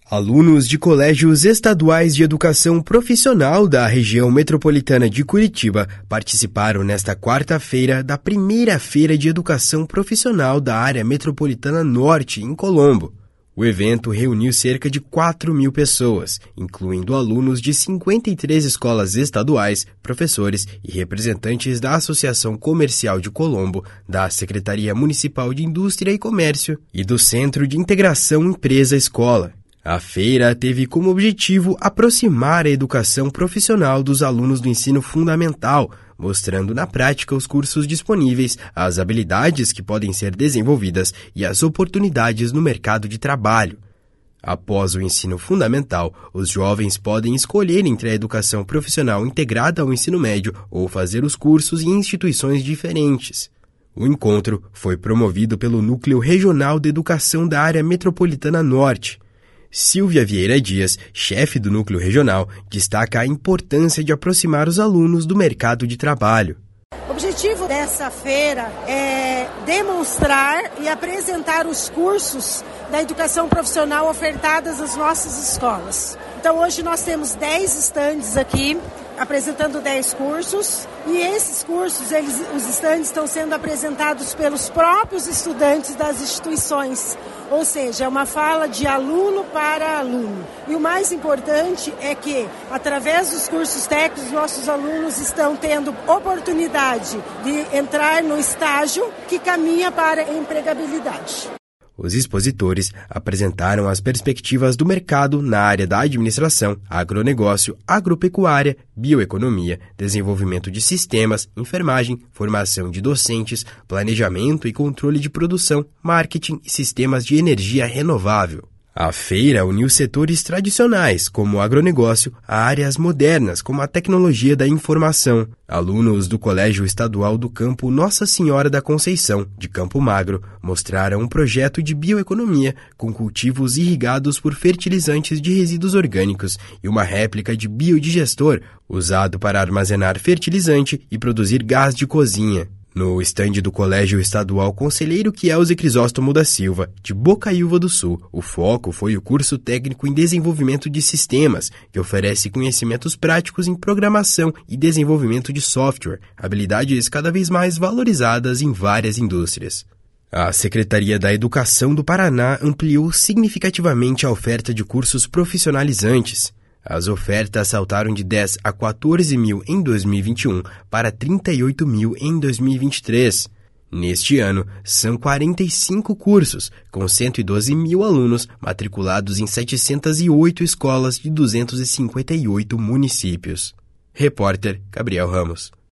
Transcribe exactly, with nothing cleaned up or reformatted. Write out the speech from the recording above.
Alunos de colégios estaduais de educação profissional da região metropolitana de Curitiba participaram nesta quarta-feira da primeira Feira de Educação Profissional da área metropolitana norte, em Colombo. O evento reuniu cerca de quatro mil pessoas, incluindo alunos de cinquenta e três escolas estaduais, professores e representantes da Associação Comercial de Colombo, da Secretaria Municipal de Indústria e Comércio e do Centro de Integração Empresa-Escola. A feira teve como objetivo aproximar a educação profissional dos alunos do ensino fundamental, mostrando na prática os cursos disponíveis, as habilidades que podem ser desenvolvidas e as oportunidades no mercado de trabalho. Após o ensino fundamental, os jovens podem escolher entre a educação profissional integrada ao ensino médio ou fazer os cursos em instituições diferentes. O encontro foi promovido pelo Núcleo Regional de Educação da Área Metropolitana Norte. Silvia Vieira Dias, chefe do Núcleo Regional, destaca a importância de aproximar os alunos do mercado de trabalho. O objetivo dessa feira é demonstrar e apresentar os cursos da educação profissional ofertadas às nossas escolas. Então hoje nós temos dez estandes aqui, apresentando dez cursos, e esses cursos, eles, os estandes estão sendo apresentados pelos próprios estudantes das instituições, ou seja, é uma fala de aluno para aluno. E o mais importante é que, através dos cursos técnicos, nossos alunos estão tendo oportunidade de entrar no estágio que caminha para a empregabilidade. Os expositores apresentaram as perspectivas do mercado na área da administração, agronegócio, agropecuária, bioeconomia, desenvolvimento de sistemas, enfermagem, formação de docentes, planejamento e controle de produção, marketing e sistemas de energia renovável. A feira uniu setores tradicionais, como o agronegócio, a áreas modernas, como a tecnologia da informação. Alunos do Colégio Estadual do Campo Nossa Senhora da Conceição, de Campo Magro, mostraram um projeto de bioeconomia com cultivos irrigados por fertilizantes de resíduos orgânicos e uma réplica de biodigestor usado para armazenar fertilizante e produzir gás de cozinha. No estande do Colégio Estadual Conselheiro Kielze Crisóstomo da Silva, de Bocaiúva do Sul, o foco foi o curso técnico em desenvolvimento de sistemas, que oferece conhecimentos práticos em programação e desenvolvimento de software, habilidades cada vez mais valorizadas em várias indústrias. A Secretaria da Educação do Paraná ampliou significativamente a oferta de cursos profissionalizantes. As ofertas saltaram de dez a quatorze mil em dois mil e vinte e um para trinta e oito mil em dois mil e vinte e três. Neste ano, são quarenta e cinco cursos, com cento e doze mil alunos matriculados em setecentas e oito escolas de duzentos e cinquenta e oito municípios. Repórter Gabriel Ramos.